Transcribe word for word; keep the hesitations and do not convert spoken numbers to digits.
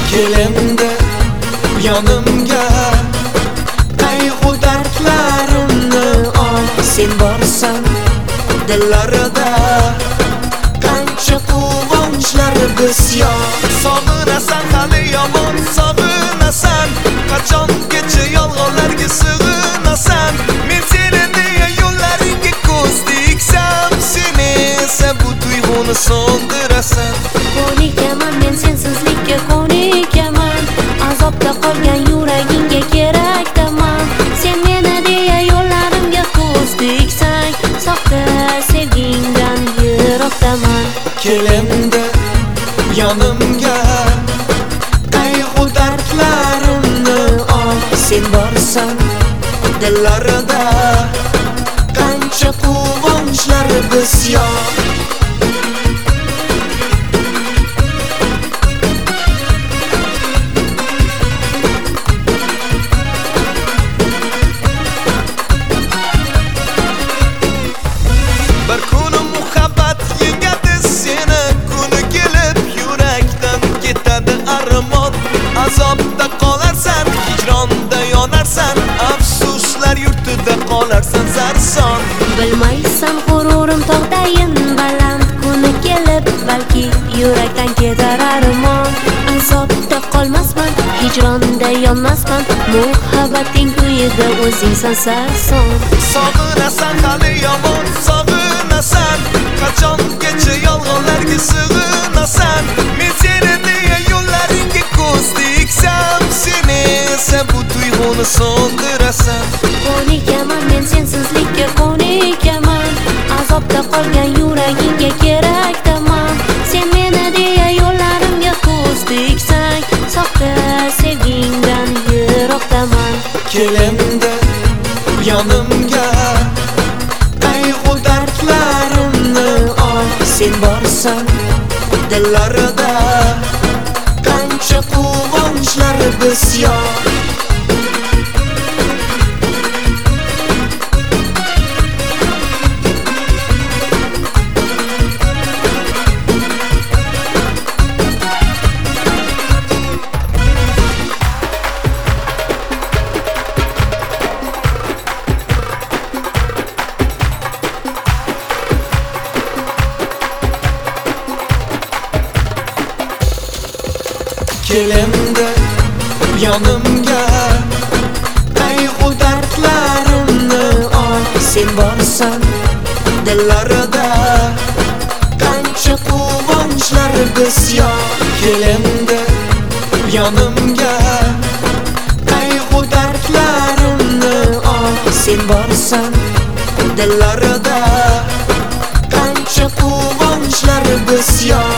kelimdi yonimga, qayg'u dardlarimni ol. Sen borsan dillarida qancha quvonchlar bisyor. Sog'inasan hali yomon sog'inasan, qachongacha yolg'onlarga sig'inasan. Men seni deya yo'llaringga ko'z tiksam, sen esa bu tuyg'uni so'ndirasan. Ko'nikaman men sensizlikka ko'nikaman, azobda qolgan yuragingga kerakdaman. Sen meni deya yo'llarimga ko'z tiksang, soxta sevgingdan yiroqdaman. Kelimdi yonimga, qayg'u dardlarimni ol. Sen borsan dillarida qancha quvonchlar bisyor. Bir kuni muhabbat yengadi seni, kuni kelib yurakdan ketadi armon. Azobda qolarsan, hijronda yonarsan, afsuslar yurtida qolarsan sarson. Bilmaysan g'ururim tog'dayin baland, kuni kelib balki yurakdan ketar armon. Azobda qolmasman, hijronda yonmasman, muhabbating kuyida o'zingsan sarson. Sog'inasan hali yomon sog'inasan, qachongacha yolg'onlarga sig'inasan. Men seni deya yo'llaringga ko'z tiksam, sen esa bu tuyg'uni so'ndirasan. Ko'nikaman men sensizlikka ko'nikaman, azobda qolgan yuragingga kerakdaman. Sen meni deya yo'llarimga ko'z tiksang, soxta sevgingdan yiroqdaman. Kelimdi yonimga, qayg'u dardlarimni ol. Sen borsan dillarida qancha quvonchlar bisyor. Kelimdi yonimga, qayg'u dardlarimni ol. Sen borsan dillarida qancha quvonchlar bisyor. Kelimdi yonimga, qayg'u dardlarimni ol. Sen borsan dillarida qancha quvonchlar bisyor.